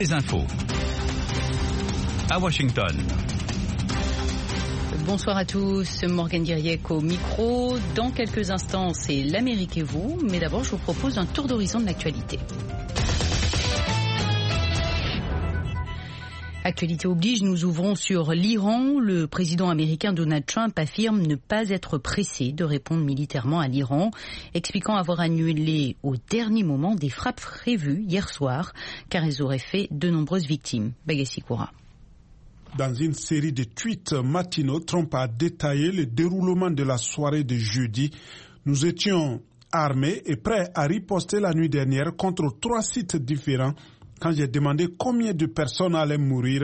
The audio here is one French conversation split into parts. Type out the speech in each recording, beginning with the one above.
Les infos à Washington. Bonsoir à tous, Morgane Guiriec au micro. Dans quelques instants, c'est l'Amérique et vous, mais d'abord je vous propose un tour d'horizon de l'actualité. Actualité oblige, nous ouvrons sur l'Iran. Le président américain Donald Trump affirme ne pas être pressé de répondre militairement à l'Iran, expliquant avoir annulé au dernier moment des frappes prévues hier soir, car elles auraient fait de nombreuses victimes. Bagassi Koura. Dans une série de tweets matinaux, Trump a détaillé le déroulement de la soirée de jeudi. Nous étions armés et prêts à riposter la nuit dernière contre 3 sites différents. Quand j'ai demandé combien de personnes allaient mourir,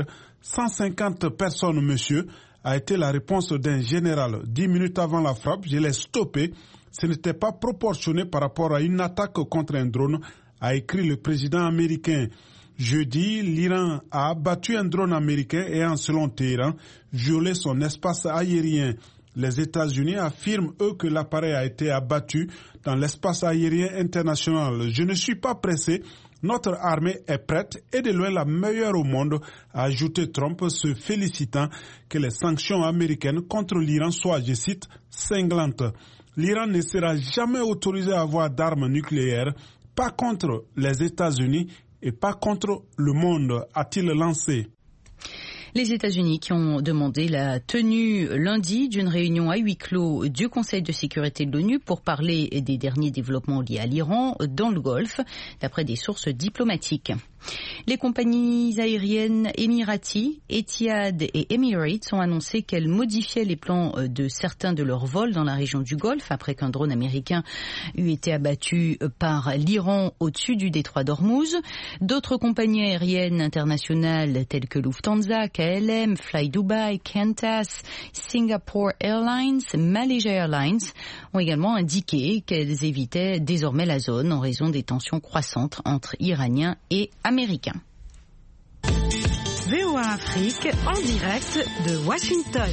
150 personnes, monsieur, a été la réponse d'un général. 10 minutes avant la frappe, je l'ai stoppé. Ce n'était pas proportionné par rapport à une attaque contre un drone, a écrit le président américain. Jeudi, l'Iran a abattu un drone américain ayant, selon Téhéran, violé son espace aérien. Les États-Unis affirment, eux, que l'appareil a été abattu dans l'espace aérien international. Je ne suis pas pressé. Notre armée est prête et de loin la meilleure au monde, a ajouté Trump, se félicitant que les sanctions américaines contre l'Iran soient, je cite, cinglantes. L'Iran ne sera jamais autorisé à avoir d'armes nucléaires, pas contre les États-Unis et pas contre le monde, a-t-il lancé. Les États-Unis qui ont demandé la tenue lundi d'une réunion à huis clos du Conseil de sécurité de l'ONU pour parler des derniers développements liés à l'Iran dans le Golfe, d'après des sources diplomatiques. Les compagnies aériennes Emirati, Etihad et Emirates ont annoncé qu'elles modifiaient les plans de certains de leurs vols dans la région du Golfe après qu'un drone américain eut été abattu par l'Iran au-dessus du détroit d'Ormuz. D'autres compagnies aériennes internationales telles que Lufthansa, KLM, Fly Dubai, Qantas, Singapore Airlines, Malaysia Airlines ont également indiqué qu'elles évitaient désormais la zone en raison des tensions croissantes entre Iraniens et Américains. VOA Afrique en direct de Washington.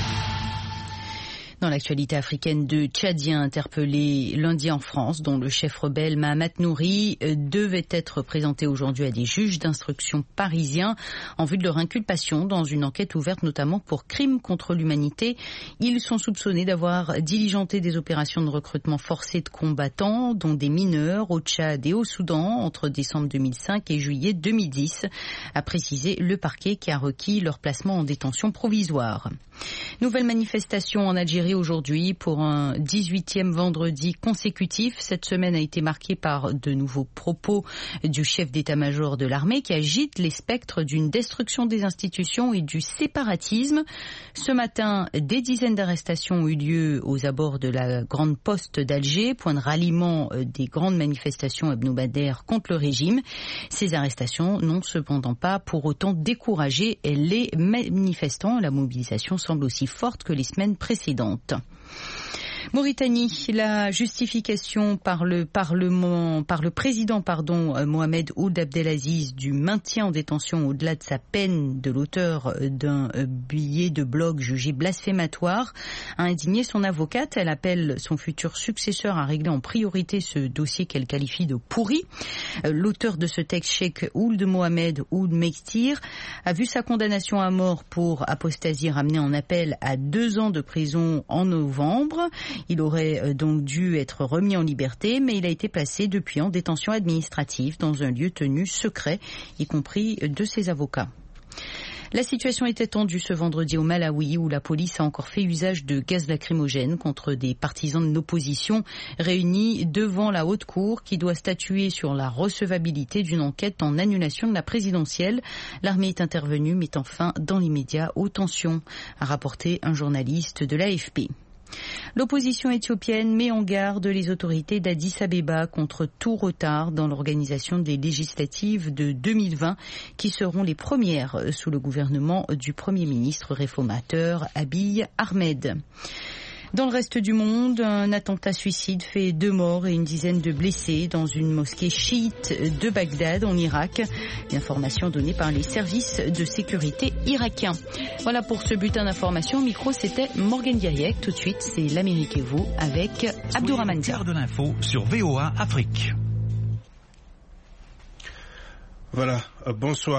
Dans l'actualité africaine, 2 Tchadiens interpellés lundi en France, dont le chef rebelle Mahamat Nouri, devaient être présentés aujourd'hui à des juges d'instruction parisiens en vue de leur inculpation dans une enquête ouverte notamment pour crimes contre l'humanité. Ils sont soupçonnés d'avoir diligenté des opérations de recrutement forcé de combattants, dont des mineurs au Tchad et au Soudan entre décembre 2005 et juillet 2010, a précisé le parquet qui a requis leur placement en détention provisoire. Nouvelle manifestation en Algérie aujourd'hui pour un 18e vendredi consécutif. Cette semaine a été marquée par de nouveaux propos du chef d'état-major de l'armée qui agite les spectres d'une destruction des institutions et du séparatisme. Ce matin, des dizaines d'arrestations ont eu lieu aux abords de la Grande Poste d'Alger, point de ralliement des grandes manifestations hebdomadaires contre le régime. Ces arrestations n'ont cependant pas pour autant découragé les manifestants. La mobilisation semble aussi forte que les semaines précédentes. Mauritanie, la justification par le président Mohamed Ould Abdelaziz du maintien en détention au-delà de sa peine de l'auteur d'un billet de blog jugé blasphématoire a indigné son avocate. Elle appelle son futur successeur à régler en priorité ce dossier qu'elle qualifie de pourri. L'auteur de ce texte, Cheikh Ould Mohamed Ould Mektir, a vu sa condamnation à mort pour apostasie ramenée en appel à 2 ans de prison en novembre. Il aurait donc dû être remis en liberté, mais il a été placé depuis en détention administrative dans un lieu tenu secret, y compris de ses avocats. La situation était tendue ce vendredi au Malawi où la police a encore fait usage de gaz lacrymogène contre des partisans de l'opposition réunis devant la haute cour qui doit statuer sur la recevabilité d'une enquête en annulation de la présidentielle. L'armée est intervenue mettant fin dans l'immédiat aux tensions, a rapporté un journaliste de l'AFP. L'opposition éthiopienne met en garde les autorités d'Addis Abeba contre tout retard dans l'organisation des législatives de 2020 qui seront les premières sous le gouvernement du Premier ministre réformateur Abiy Ahmed. Dans le reste du monde, un attentat suicide fait 2 morts et une dizaine de blessés dans une mosquée chiite de Bagdad en Irak. Une information donnée par les services de sécurité irakiens. Voilà pour ce bulletin d'information. Au micro, c'était Morgane Guiriec. Tout de suite, c'est l'Amérique et vous avec Abdourahmane Dia. De l'info sur VOA Afrique. Voilà, bonsoir.